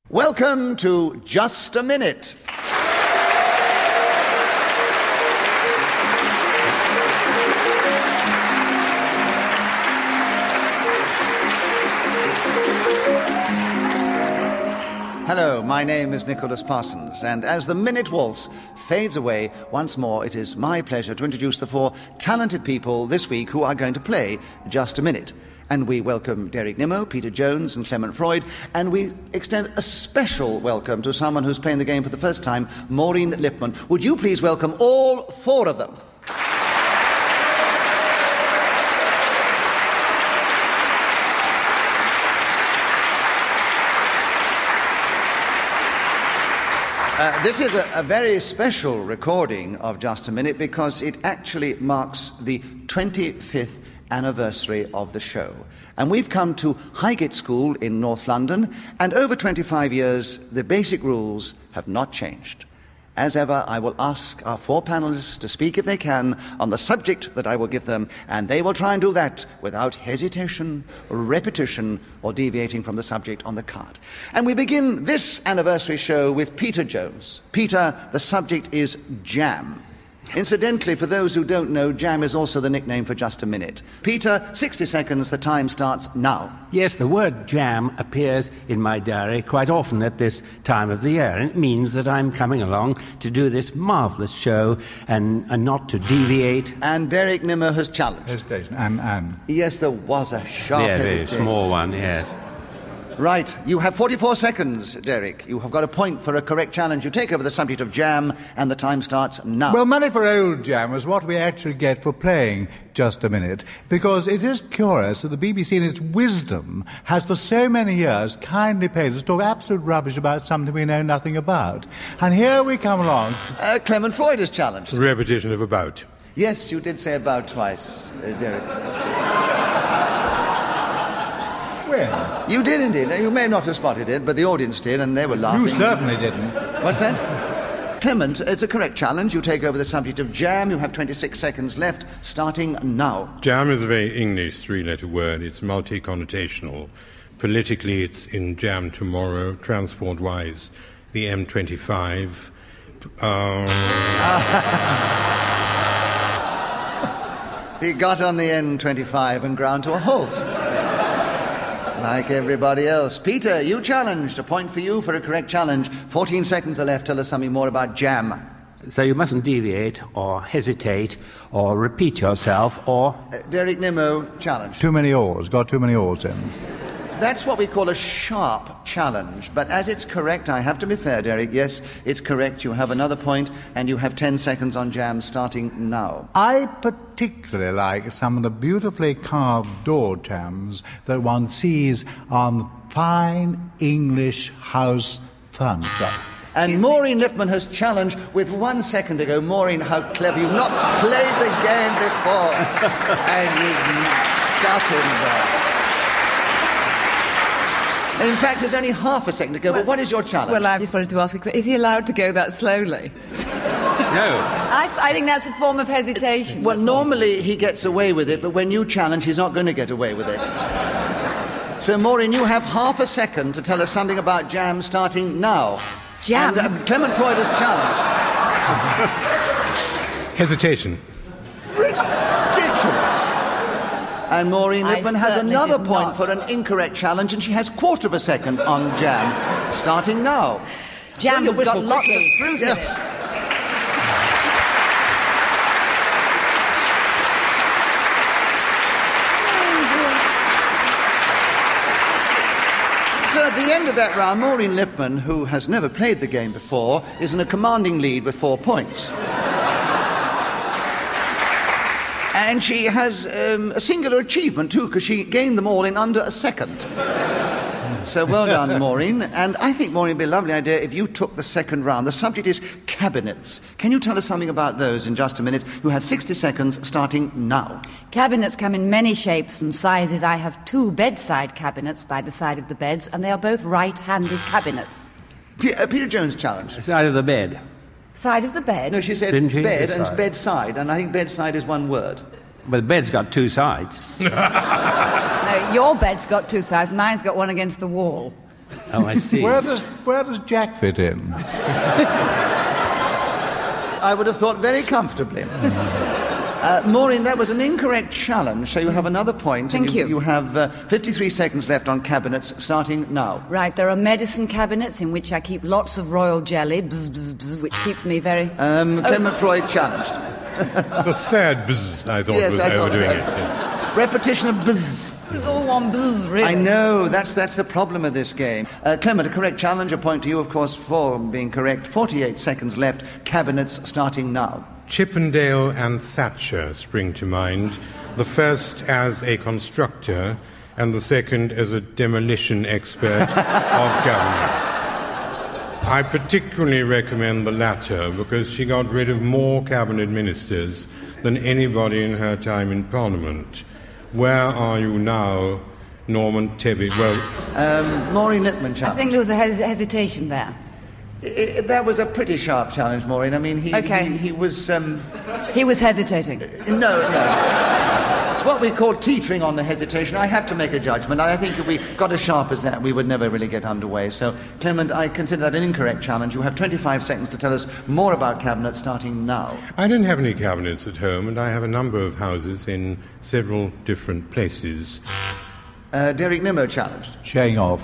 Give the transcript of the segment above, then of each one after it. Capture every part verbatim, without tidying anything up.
Welcome to Just a Minute. Hello, my name is Nicholas Parsons, and as the Minute Waltz fades away once more, it is my pleasure to introduce the four talented people this week who are going to play Just a Minute. And we welcome Derek Nimmo, Peter Jones and Clement Freud, and we extend a special welcome to someone who's playing the game for the first time, Maureen Lipman. Would you please welcome all four of them? Uh, this is a, a very special recording of Just a Minute because it actually marks the twenty-fifth anniversary of the show. And we've come to Highgate School in North London, and over twenty-five years, the basic rules have not changed. As ever, I will ask our four panelists to speak, if they can, on the subject that I will give them, and they will try and do that without hesitation, repetition, or deviating from the subject on the card. And we begin this anniversary show with Peter Jones. Peter, the subject is jam. Incidentally, for those who don't know, jam is also the nickname for Just a Minute. Peter, sixty seconds, the time starts now. Yes, the word jam appears in my diary quite often at this time of the year, and it means that I'm coming along to do this marvellous show and, and not to deviate. And Derek Nimmo has challenged. Hesitation, am, am. Yes, there was a sharp Yeah, very hesitation. small one, yes. Right, you have forty-four seconds, Derek. You have got a point for a correct challenge. You take over the subject of jam, and the time starts now. Well, money for old jam is what we actually get for playing Just a Minute, because it is curious that the B B C in its wisdom has for so many years kindly paid us to talk absolute rubbish about something we know nothing about. And here we come along. Uh, Clement Freud is challenged. Repetition of about. Yes, you did say about twice, uh, Derek. When? You did indeed. You may not have spotted it, but the audience did, and they were laughing. You certainly didn't. What's that? Clement, it's a correct challenge. You take over the subject of jam. You have twenty-six seconds left, starting now. Jam is a very English three-letter word. It's multi-connotational. Politically, it's in jam tomorrow. Transport-wise, the M twenty-five. Um... He got on the N twenty-five and ground to a halt. Like everybody else. Peter, you challenged. A point for you for a correct challenge. fourteen seconds are left. Tell us something more about jam. So you mustn't deviate or hesitate or repeat yourself or... Uh, Derek Nimmo, challenge. Too many oars. Got too many oars in. That's what we call a sharp challenge. But as it's correct, I have to be fair, Derek. Yes, it's correct. You have another point, and you have ten seconds on jam starting now. I particularly like some of the beautifully carved door jams that one sees on fine English house furniture. And Maureen Lipman has challenged with one second to go. Maureen, how clever. You've not played the game before. And you've got him there. In fact, there's only half a second to go, well, but what is your challenge? Well, I just wanted to ask a question. Is he allowed to go that slowly? No. I, I think that's a form of hesitation. Well, normally he gets away with it, but when you challenge, he's not going to get away with it. So, Maureen, you have half a second to tell us something about jam starting now. Jam? And uh, Clement Freud is challenged. Hesitation. Ridiculous. And Maureen I Lipman has certainly another did point not. for an incorrect challenge, and she has quarter of a second on jam, starting now. Jam Blow your has got whistle lots quickly. of fruit Yes. in it. So at the end of that round, Maureen Lipman, who has never played the game before, is in a commanding lead with four points. And she has um, a singular achievement, too, because she gained them all in under a second. So well done, Maureen. And I think, Maureen, it would be a lovely idea if you took the second round. The subject is cabinets. Can you tell us something about those in just a minute? You have sixty seconds, starting now. Cabinets come in many shapes and sizes. I have two bedside cabinets by the side of the beds, and they are both right-handed cabinets. P- uh, Peter Jones challenge. Side of the bed. Side of the bed? No, she said Didn't she? bed Bedside. and bedside, and I think bedside is one word. Well, the bed's got two sides. No, your bed's got two sides, mine's got one against the wall. Oh, I see. Where does, where does Jack fit in? I would have thought very comfortably. Uh, Maureen, that was an incorrect challenge, so you have another point. Thank and you. you. You have uh, fifty-three seconds left on cabinets, starting now. Right, there are medicine cabinets in which I keep lots of royal jelly, bzz, bzz, bzz, which keeps me very... Um, Clement oh. Freud challenged. The third bzz, I thought, Yes, was I thought overdoing that. it. Yes. Repetition of bzz. It's all one bzz, really. I know, that's, that's the problem of this game. Uh, Clement, a correct challenge, a point to you, of course, for being correct. forty-eight seconds left, cabinets starting now. Chippendale and Thatcher spring to mind, the first as a constructor and the second as a demolition expert of government. I particularly recommend the latter because she got rid of more cabinet ministers than anybody in her time in Parliament. Where are you now, Norman Tebbit? Well, Um, Maureen Littman I challenge. think there was a hes- hesitation there. I- I- that was a pretty sharp challenge, Maureen. I mean, he, Okay. he, he was... Um, He was hesitating. no, no. It's what we call teetering on the hesitation. I have to make a judgment, and I think if we got as sharp as that, we would never really get underway. So, Clement, I consider that an incorrect challenge. You have twenty-five seconds to tell us more about cabinets starting now. I don't have any cabinets at home, and I have a number of houses in several different places. Uh, Derek Nimmo challenged. Showing off.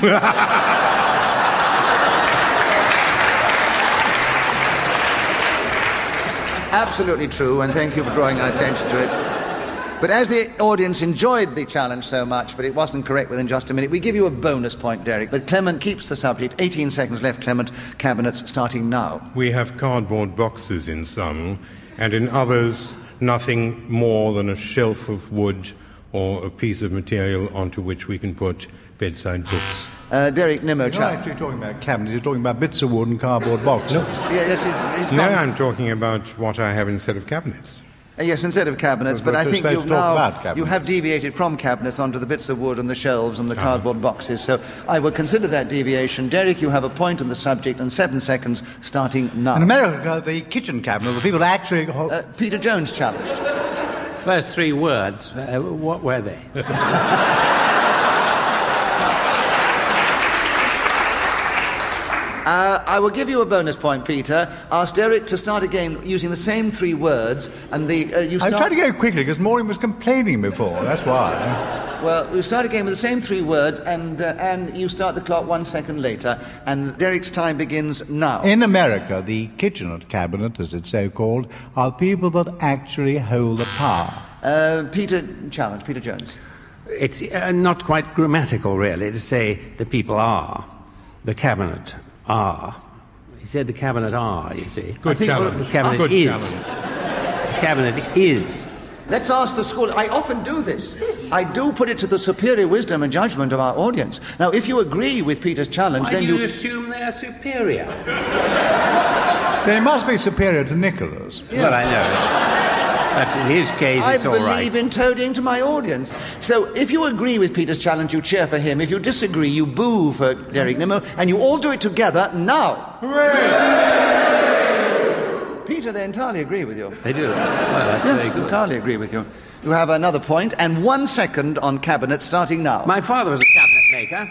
Absolutely true, and thank you for drawing our attention to it. But as the audience enjoyed the challenge so much, but it wasn't correct within just a minute, we give you a bonus point, Derek. But Clement keeps the subject. eighteen seconds left, Clement. Cabinets starting now. We have cardboard boxes in some, and in others, nothing more than a shelf of wood or a piece of material onto which we can put bedside books. Uh, Derek Nimmo You're not challenged. actually talking about cabinets, you're talking about bits of wood and cardboard boxes. Yeah, yes, it's, it's No, gone. I'm talking about what I have instead of cabinets. Uh, yes, instead of cabinets, Well, but I we're think supposed you've to talk now about cabinets. you have deviated from cabinets onto the bits of wood and the shelves and the cardboard boxes. So I would consider that deviation. Derek, you have a point on the subject and seven seconds starting now. In America, the kitchen cabinet, the people actually... Uh, Peter Jones challenged. First three words, uh, what were they? Uh, I will give you a bonus point, Peter. Ask Derek to start again using the same three words, and the uh, you I'm start. trying to go quickly because Maureen was complaining before, that's why. Well, you start again with the same three words, and uh, and you start the clock one second later, and Derek's time begins now. In America, the kitchen cabinet, as it's so called, are people that actually hold the power. Uh, Peter challenge. Peter Jones. It's uh, not quite grammatical, really, to say the people are, the cabinet are. He said the cabinet are, you see. Good think- challenge. The cabinet Good is. challenge. The cabinet is. Let's ask the school. I often do this. I do put it to the superior wisdom and judgment of our audience. Now, if you agree with Peter's challenge, Why then do you you. assume they are superior? They must be superior to Nicholas. Well, I know. Perhaps in his case, I it's all believe right. in toadying to my audience. So if you agree with Peter's challenge, you cheer for him. If you disagree, you boo for Derek Nimmo, and you all do it together now. Hooray! Peter, they entirely agree with you. They do. Well, that's Yes, very good. entirely agree with you. You have another point, and one second on cabinet starting now. My father was a cabinet maker.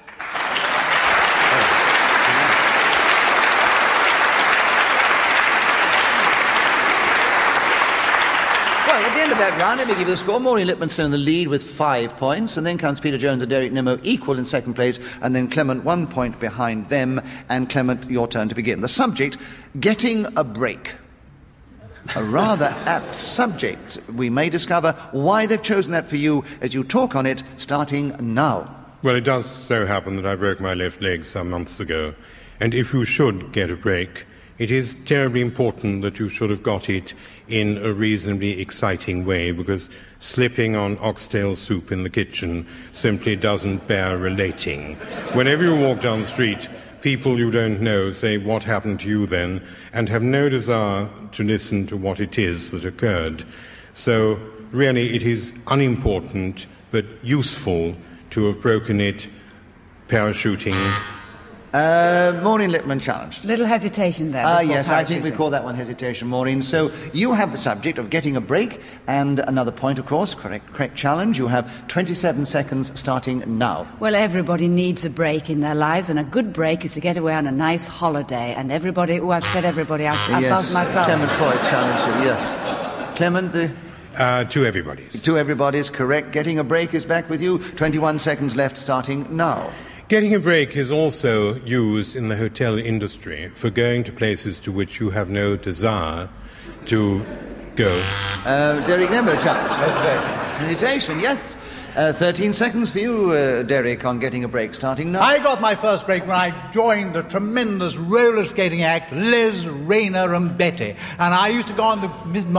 Well, at the end of that round, let me give you the score. Maureen Littman still in the lead with five points, and then comes Peter Jones and Derek Nimmo equal in second place, and then Clement one point behind them, and Clement, your turn to begin. The subject, getting a break. A rather apt subject. We may discover why they've chosen that for you as you talk on it, starting now. Well, it does so happen that I broke my left leg some months ago, and if you should get a break, it is terribly important that you should have got it in a reasonably exciting way, because slipping on oxtail soup in the kitchen simply doesn't bear relating. Whenever you walk down the street, people you don't know say, "What happened to you then?" and have no desire to listen to what it is that occurred. So, really, it is unimportant but useful to have broken it parachuting Uh, Maureen Lipman challenged. Little hesitation there. Ah, before yes, I think we parachuting. call that one hesitation, Maureen. So you have the subject of getting a break, and another point, of course, correct, correct challenge. You have twenty-seven seconds starting now. Well, everybody needs a break in their lives, and a good break is to get away on a nice holiday. And everybody, oh, I've said everybody, I've, I've yes, buzzed myself. Clement Freud challenged you, yes. Clement, the... Uh, to everybody's. To everybody's correct. Getting a break is back with you. twenty-one seconds left starting now. Getting a break is also used in the hotel industry for going to places to which you have no desire to go. Uh, Derek Nimmo challenge. Hesitation. Hesitation, yes. Uh, thirteen seconds for you, uh, Derek, on getting a break starting now. I got my first break when I joined the tremendous roller skating act Liz, Rayner and Betty. And I used to go on the...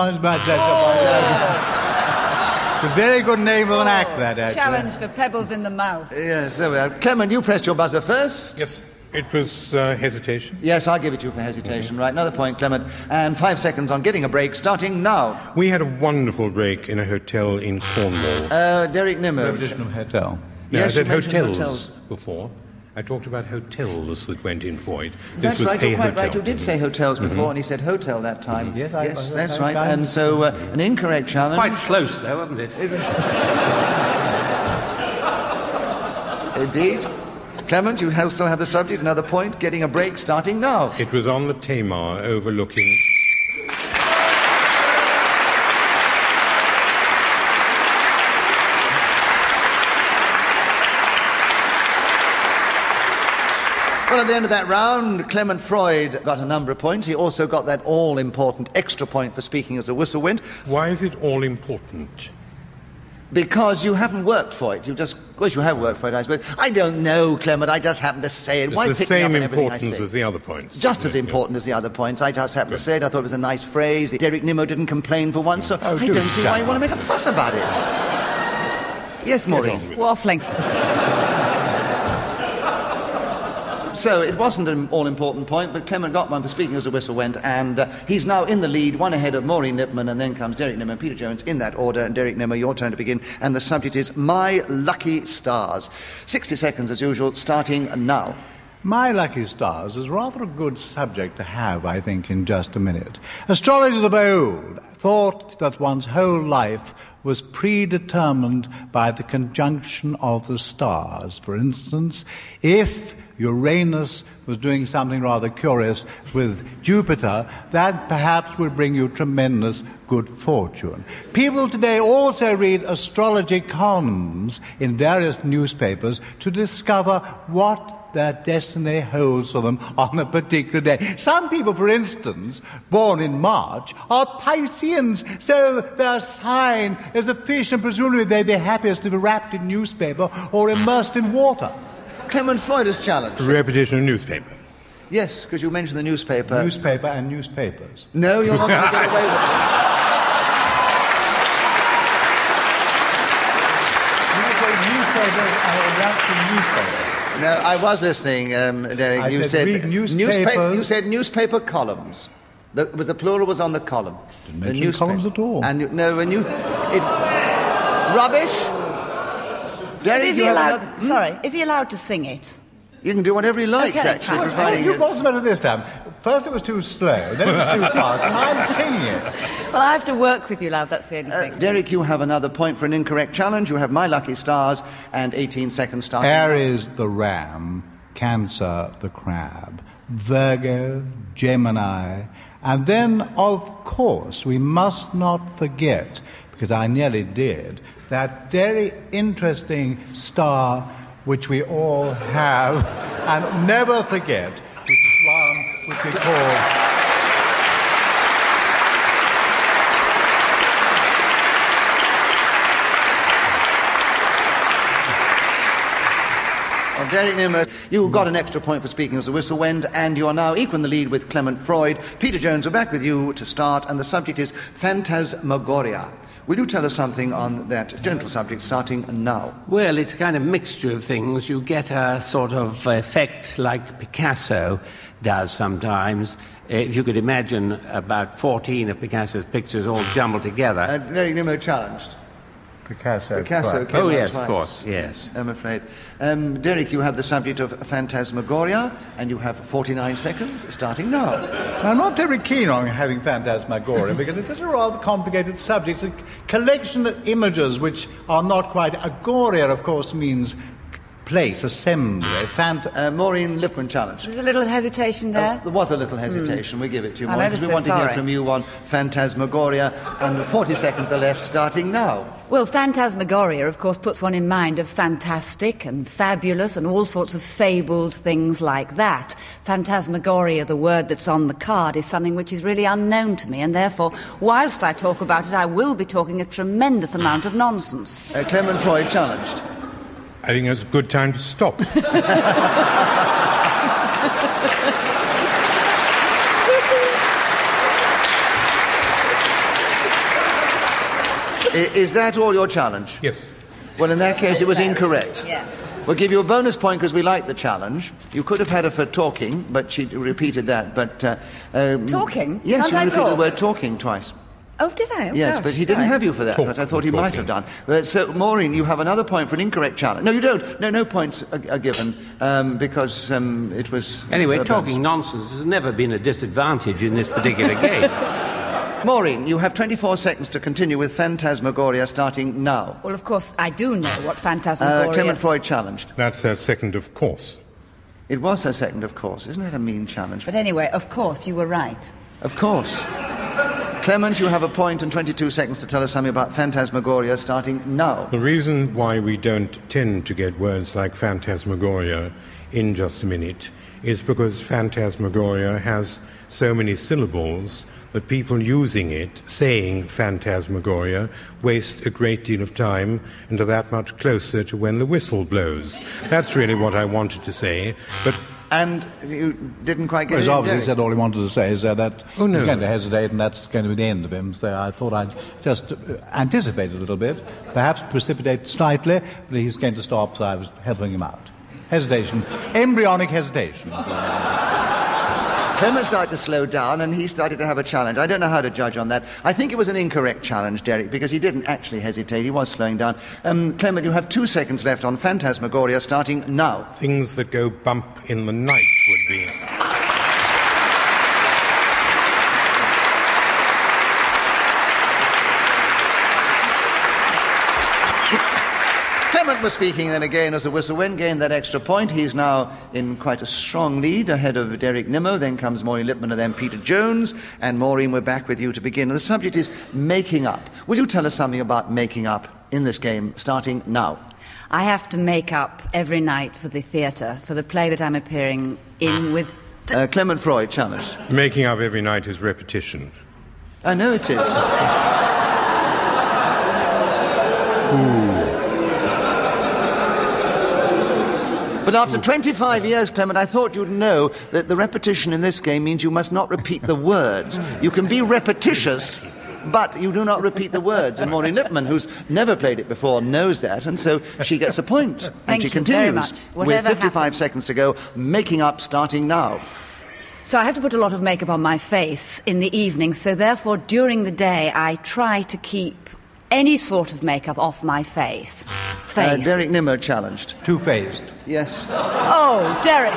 It's a very good name of an act, that actually. Challenge for pebbles in the mouth. Yes, there we are. Clement, you pressed your buzzer first. Yes, it was uh, hesitation. Yes, I'll give it to you for hesitation. Right, another point, Clement. And five seconds on getting a break starting now. We had a wonderful break in a hotel in Cornwall. Uh, Derek Nimmo. Revolution of Hotel. No, Yes, I said you mentioned hotels, hotels. before. I talked about hotels that went in for it. This That's was right, a you're quite hotel. right. You did say hotels before, and he said hotel that time. Yes, I- yes I- that's I- right. I- And so, uh, an incorrect challenge. Quite close, though, wasn't it? Indeed. Clement, you have still have the subject. Another point. Getting a break starting now. It was on the Tamar overlooking... Well, at the end of that round, Clement Freud got a number of points. He also got that all-important extra point for speaking as a whistle went, Why is it all important? because you haven't worked for it. You just, well, you have worked for it, I suppose. I don't know, Clement. I just happened to say it. It's Why the pick me up same on everything I importance say? as the other points. Just as isn't it? important as the other points. I just happened to Good. say it. I thought it was a nice phrase. Derek Nimmo didn't complain for once, so Oh, I do don't see why you shut want to make a fuss about it. Yes, Maureen. Waffling. So it wasn't an all-important point, but Clement got one for speaking as a whistle went, and uh, he's now in the lead, one ahead of Maureen Lipman, and then comes Derek Nimmo and Peter Jones in that order. And Derek Nimmo, your turn to begin, and the subject is My Lucky Stars. sixty seconds as usual, starting now. My lucky stars is rather a good subject to have, I think, in just a minute. Astrologers of old thought that one's whole life was predetermined by the conjunction of the stars. For instance, if Uranus was doing something rather curious with Jupiter, that perhaps would bring you tremendous good fortune. People today also read astrology columns in various newspapers to discover what their destiny holds for them on a particular day. Some people, for instance, born in March, are Pisceans, so their sign is a fish, and presumably they'd be happiest if wrapped in newspaper or immersed in water. Clement Freud is challenged. Repetition of newspaper. Yes, because you mentioned the newspaper. Newspaper and newspapers. No, you're not going to get away with it. Newspapers are wrapped in newspapers. No, I was listening, um, Derek. I you said read newspapers. newspa- You said newspaper columns. The, was the plural was on the column. Didn't The mention newspaper. columns at all. And you, no, when you it rubbish. Derek, Is you he have allowed? another- Sorry, is he allowed to sing it? You can do whatever he likes, Okay, actually, fine. providing You it's... was better this time. First it was too slow, then it was too fast, and I'm singing it. Well, I have to work with you, love. That's the only Uh, thing. Derek, you have another point for an incorrect challenge. You have My Lucky Stars and eighteen seconds starting. Aries the ram, Cancer the crab, Virgo, Gemini, and then, of course, we must not forget, because I nearly did, that very interesting star which we all have and never forget, which is one which we call... Well, Derek Nimmo, you got an extra point for speaking as a whistle went, and you are now equal in the lead with Clement Freud. Peter Jones, we're back with you to start, and the subject is Phantasmagoria. Will you tell us something on that gentle subject starting now? Well, it's a kind of mixture of things. You get a sort of effect like Picasso does sometimes. If you could imagine about fourteen of Picasso's pictures all jumbled together. Uh, Derek Nimmo challenged. Picasso. Picasso twice. came Oh, out yes, twice, of course, yes. I'm afraid. Um, Derek, you have the subject of Phantasmagoria, and you have forty-nine seconds, starting now. Now, I'm not very keen on having Phantasmagoria because it's such a rather complicated subject. It's a collection of images which are not quite... Agoria, of course, means place, assembly. Phant- Uh, Maureen Lipman challenged. There's a little hesitation there. Uh, there was a little hesitation. We give it to you, I'm Maureen, ever because we so want to hear sorry. from you on Phantasmagoria, and forty seconds are left, starting now. Well, Phantasmagoria, of course, puts one in mind of fantastic and fabulous and all sorts of fabled things like that. Phantasmagoria, the word that's on the card, is something which is really unknown to me, and therefore, whilst I talk about it, I will be talking a tremendous amount of nonsense. Uh, Clement Freud challenged. I think it's a good time to stop. I- Is that all your challenge? Yes. Well, in that case, it was incorrect. Yes. We'll give you a bonus point because we like the challenge. You could have had her for talking, but she repeated that. But uh, um, Talking? Yes, Can't you I repeated the talk? word talking twice. Oh, did I? Oh, Yes, gosh, but he sorry. didn't have you for that, Talk- but I thought he might have done. talking. Uh, so, Maureen, you have another point for an incorrect challenge. No, you don't. No, no points are, are given um, because um, it was... Anyway, uh, talking nonsense has never been a disadvantage in this particular game. Maureen, you have twenty-four seconds to continue with Phantasmagoria starting now. Well, of course, I do know what Phantasmagoria... Uh, Clement Freud challenged. That's her second, of course. It was her second, of course. Isn't that a mean challenge? But anyway, of course, you were right. Of course. Clement, you have a point and twenty-two seconds to tell us something about Phantasmagoria starting now. The reason why we don't tend to get words like phantasmagoria in Just a Minute is because phantasmagoria has so many syllables that people using it, saying phantasmagoria, waste a great deal of time and are that much closer to when the whistle blows. That's really what I wanted to say, but... And you didn't quite get Well, it he's in, obviously Derek. said all he wanted to say, so that Oh, no. he's going to hesitate, and that's going to be the end of him. So I thought I'd just uh, anticipate a little bit, perhaps precipitate slightly, but he's going to stop, so I was helping him out. Hesitation. Embryonic hesitation. Clement started to slow down and he started to have a challenge. I don't know how to judge on that. I think it was an incorrect challenge, Derek, because he didn't actually hesitate. He was slowing down. Um, Clement, you have two seconds left on Phantasmagoria starting now. Things that go bump in the night would be... Clement was speaking then again as the whistle went, gained that extra point. He's now in quite a strong lead ahead of Derek Nimmo. Then comes Maureen Lipman and then Peter Jones. And Maureen, we're back with you to begin. The subject is making up. Will you tell us something about making up in this game starting now? I have to make up every night for the theatre, for the play that I'm appearing in with... Uh, Clement Freud challenged. Making up every night is repetition. I know it is. But after twenty-five years, Clement, I thought you'd know that the repetition in this game means you must not repeat the words. You can be repetitious, but you do not repeat the words. And Maureen Lipman, who's never played it before, knows that, and so she gets a point. And Thank she you continues very much. with Whatever fifty-five happens. seconds to go, making up starting now. So I have to put a lot of makeup on my face in the evening, so therefore during the day I try to keep any sort of makeup off my face. Uh, Face. Derek Nimmo challenged. Two-faced. Yes. Oh, Derek.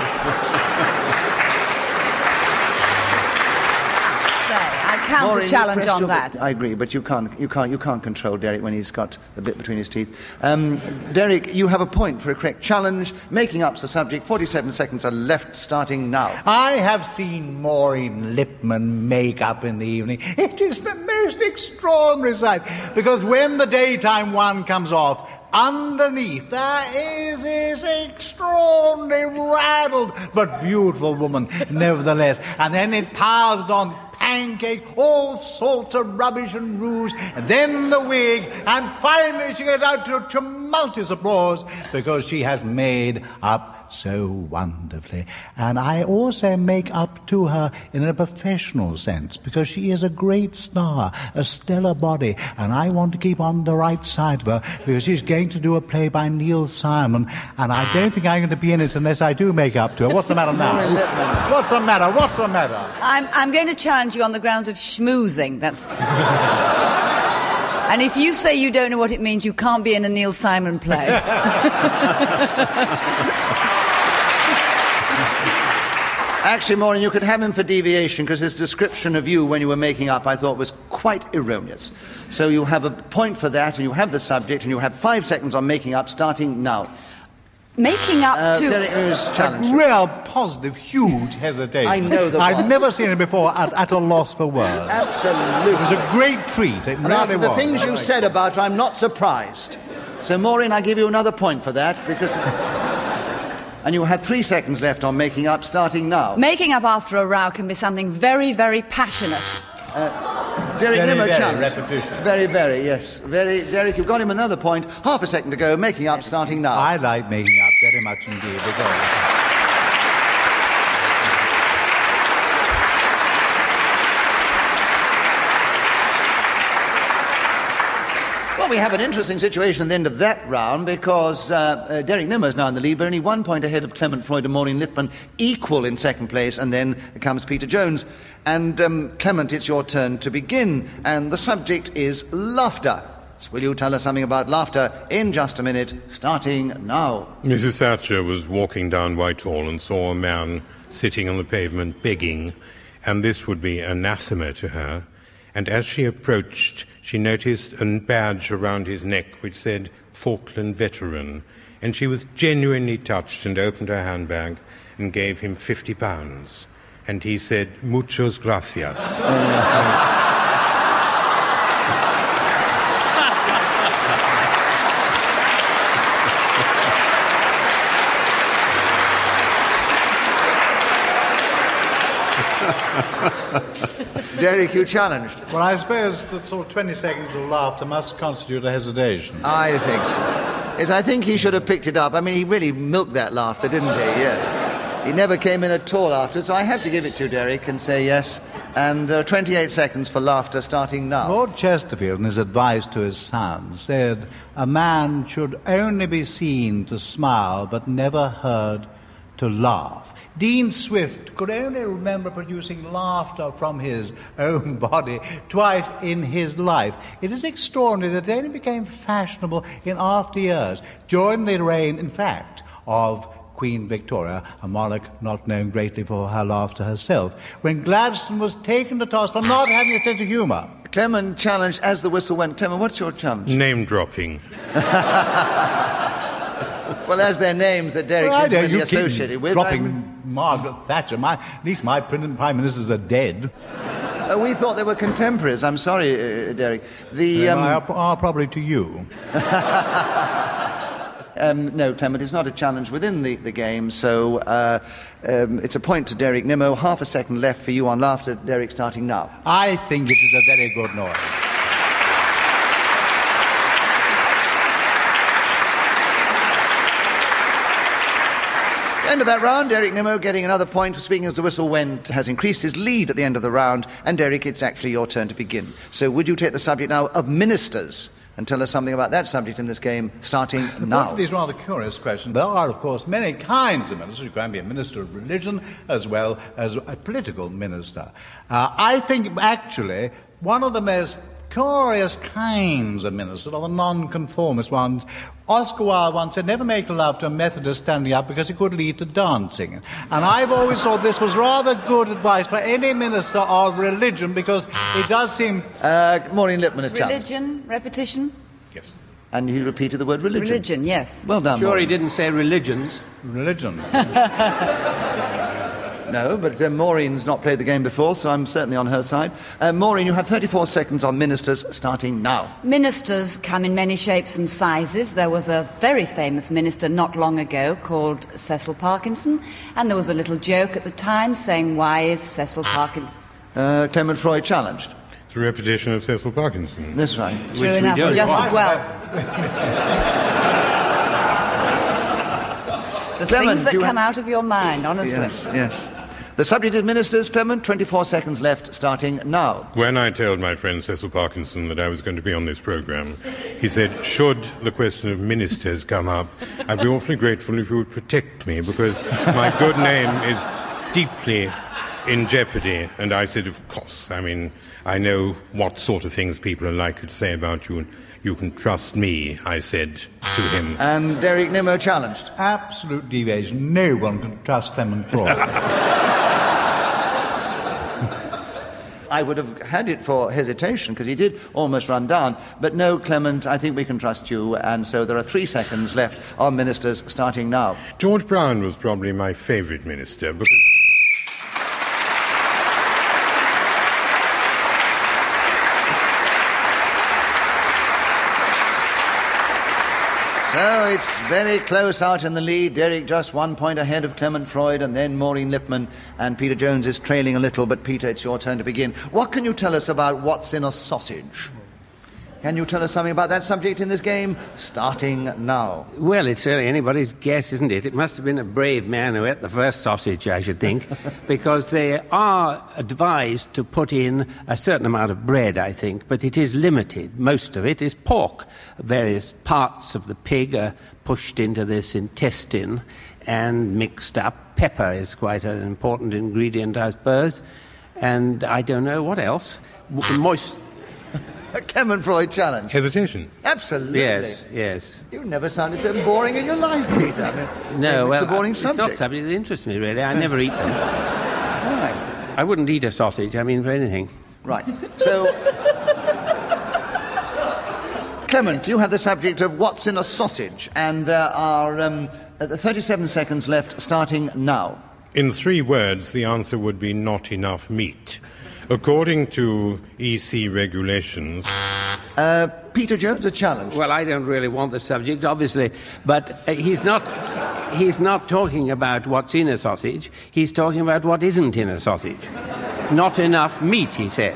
Say, I count Maureen, a you challenge pressed on your that. bit- I agree, but you can't, you can't, you can't control Derek when he's got the bit between his teeth. Um, Derek, you have a point for a correct challenge. Making up's the subject. Forty-seven seconds are left, starting now. I have seen Maureen Lipman make up in the evening. It is the most extraordinary sight, because when the daytime one comes off, underneath there is this extraordinary, raddled, but beautiful woman, nevertheless. And then it piles on pancake, all sorts of rubbish and rouge, and then the wig, and finally she goes out to tumultuous applause because she has made up so wonderfully. And I also make up to her in a professional sense because she is a great star, a stellar body, and I want to keep on the right side of her because she's going to do a play by Neil Simon, and I don't think I'm going to be in it unless I do make up to her. What's the matter now? What's the matter? What's the matter? I'm, I'm going to challenge you on the grounds of schmoozing. That's... And if you say you don't know what it means, you can't be in a Neil Simon play. Actually, Maureen, you could have him for deviation, because his description of you when you were making up, I thought, was quite erroneous. So you have a point for that, and you have the subject, and you have five seconds on making up, starting now. Making up Uh, to... Derek is challenged. A real positive, huge hesitation. I know there I've was. never seen it before at, at a loss for words. Absolutely. It was a great treat. It And really after the was. things you said about her, I'm not surprised. So, Maureen, I give you another point for that, because... And you have three seconds left on making up, starting now. Making up after a row can be something very, very passionate. Derek Very, Nimmo very challenge. repetition. Very, very, yes. Very, Derek, you've got him another point. Half a second to go, making up, starting now. I like making up very much indeed. Because Well, we have an interesting situation at the end of that round, because uh, uh, Derek Nimmo is now in the lead, but only one point ahead of Clement Freud and Maureen Lippmann, equal in second place, and then comes Peter Jones. And um, Clement, it's your turn to begin, and the subject is laughter. So will you tell us something about laughter in just a minute, starting now? Missus Thatcher was walking down Whitehall and saw a man sitting on the pavement begging, and this would be anathema to her. And as she approached, she noticed a badge around his neck which said Falkland Veteran, and she was genuinely touched and opened her handbag and gave him fifty pounds. And he said, "Muchos gracias." Derek, you challenged. well, I suppose that sort of twenty seconds of laughter must constitute a hesitation. I think so. Yes, I think he should have picked it up. I mean, he really milked that laughter, didn't he? Yes. He never came in at all after, so I have to give it to Derek and say yes. And there are twenty-eight seconds for laughter, starting now. Lord Chesterfield, in his advice to his son, said, "A man should only be seen to smile, but never heard to laugh." Dean Swift could only remember producing laughter from his own body twice in his life. It is extraordinary that it only became fashionable in after years, during the reign, in fact, of Queen Victoria, a monarch not known greatly for her laughter herself, when Gladstone was taken to task for not having a sense of humour. Clement challenged as the whistle went. Clement, what's your challenge? Name dropping. Well, as their names that Derek's Well, I don't- intimately you keep associated with. dropping I'm- Margaret Thatcher. My, at least my prim- prime ministers are dead. Oh, we thought they were contemporaries. I'm sorry, uh, Derek. The They um, are, are probably to you. um, no, Clement, it's not a challenge within the, the game. So uh, um, it's a point to Derek Nimmo. Half a second left for you on laughter. Derek, starting now. I think it is a very good noise. End of that round, Derek Nimmo getting another point for speaking as the whistle went, has increased his lead at the end of the round. And Derek, it's actually your turn to begin. So would you take the subject now of ministers and tell us something about that subject in this game, starting now? One of these rather curious questions. There are, of course, many kinds of ministers. You can be a minister of religion as well as a political minister. Uh, I think, actually, one of the most curious kinds of ministers are the nonconformist ones. Oscar Wilde once said, "Never make love to a Methodist standing up because it could lead to dancing." And I've always thought this was rather good advice for any minister of religion, because it does seem... Uh, Maureen Lippmann has challenged. Religion, repetition? Yes. And he repeated the word religion. Religion, yes. Well done, Sure, he Maureen. didn't say religions. Religion. No, but uh, Maureen's not played the game before, so I'm certainly on her side. Uh, Maureen, you have thirty-four seconds on ministers, starting now. Ministers come in many shapes and sizes. There was a very famous minister not long ago called Cecil Parkinson, and there was a little joke at the time saying, "Why is Cecil Parkinson?" Uh, Clement Freud challenged. It's a repetition of Cecil Parkinson. That's right. True we enough, don't. just as well. The Clement, things that do you come have- out of your mind, honestly. Yes, yes. The subject is ministers, Clement. twenty-four seconds left, starting now. When I told my friend Cecil Parkinson that I was going to be on this programme, he said, should the question of ministers come up, I'd be awfully grateful if you would protect me, because my good name is deeply in jeopardy. And I said, of course. I mean, I know what sort of things people are likely to say about you. You can trust me, I said to him. And Derek Nimmo challenged. Absolute deviation. No one can trust Clement Freud. I would have had it for hesitation, because he did almost run down. But no, Clement, I think we can trust you. And so there are three seconds left on ministers, starting now. George Brown was probably my favourite minister, because... So it's very close out in the lead. Derek just one point ahead of Clement Freud, and then Maureen Lipman, and Peter Jones is trailing a little. But Peter, it's your turn to begin. What can you tell us about what's in a sausage? Can you tell us something about that subject in this game? Starting now. Well, it's really anybody's guess, isn't it? It must have been a brave man who ate the first sausage, I should think, because they are advised to put in a certain amount of bread, I think, but it is limited. Most of it is pork. Various parts of the pig are pushed into this intestine and mixed up. Pepper is quite an important ingredient, I suppose. And I don't know what else. Moist... A Clement Freud challenge. Hesitation. Absolutely. Yes, yes. You never sounded so boring in your life, Peter. I mean, no, it's well, a boring it's subject. not something that interests me, really. I never eat them. Right. I wouldn't eat a sausage, I mean, for anything. Right. So, Clement, you have the subject of what's in a sausage, and there are um, thirty-seven seconds left, starting now. In three words, the answer would be not enough meat. According to E C regulations... Uh, Peter Jones, a challenge. Well, I don't really want the subject, obviously, but uh, he's not... He's not talking about what's in a sausage. He's talking about what isn't in a sausage. Not enough meat, he said.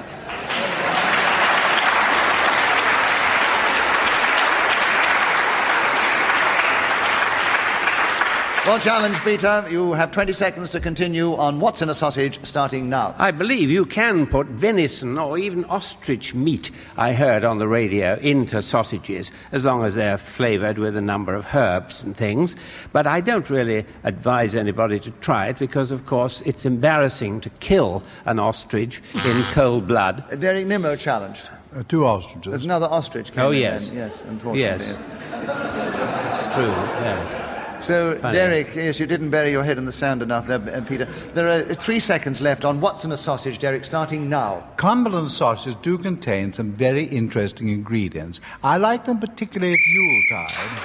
Well challenged, Peter. You have twenty seconds to continue on what's in a sausage, starting now. I believe you can put venison or even ostrich meat, I heard on the radio, into sausages, as long as they're flavoured with a number of herbs and things. But I don't really advise anybody to try it because, of course, it's embarrassing to kill an ostrich in cold blood. Uh, Derek Nimmo challenged. Uh, two ostriches. There's another ostrich. Oh, in yes. Then. Yes, unfortunately. Yes. yes. It's true, yes. So, Funny. Derek, yes, you didn't bury your head in the sand enough there, uh, Peter. There are three seconds left on what's in a sausage, Derek, starting now. Cumberland sausages do contain some very interesting ingredients. I like them particularly at Yuletide.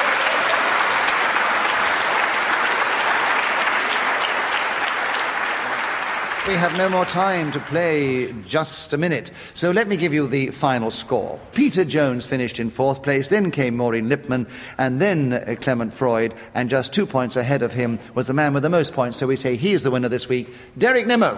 We have no more time to play just a minute, so let me give you the final score. Peter Jones finished in fourth place, then came Maureen Lipman, and then uh, Clement Freud, and just two points ahead of him was the man with the most points, so we say he is the winner this week, Derek Nimmo.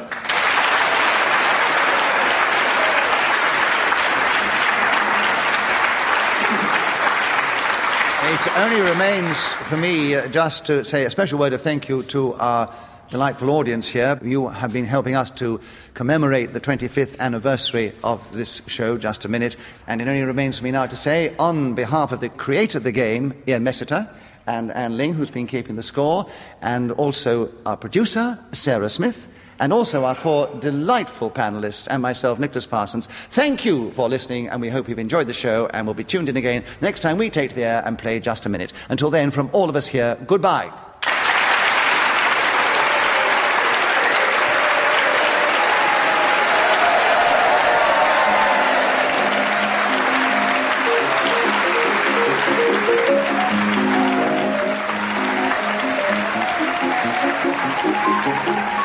It only remains for me uh, just to say a special word of thank you to our delightful audience here. You have been helping us to commemorate the twenty-fifth anniversary of this show, Just a Minute, and it only remains for me now to say, on behalf of the creator of the game, Ian Messiter, and Anne Ling, who's been keeping the score, and also our producer, Sarah Smith, and also our four delightful panellists, and myself, Nicholas Parsons, thank you for listening, and we hope you've enjoyed the show, and will be tuned in again next time we take to the air and play Just a Minute. Until then, from all of us here, goodbye. Thank you.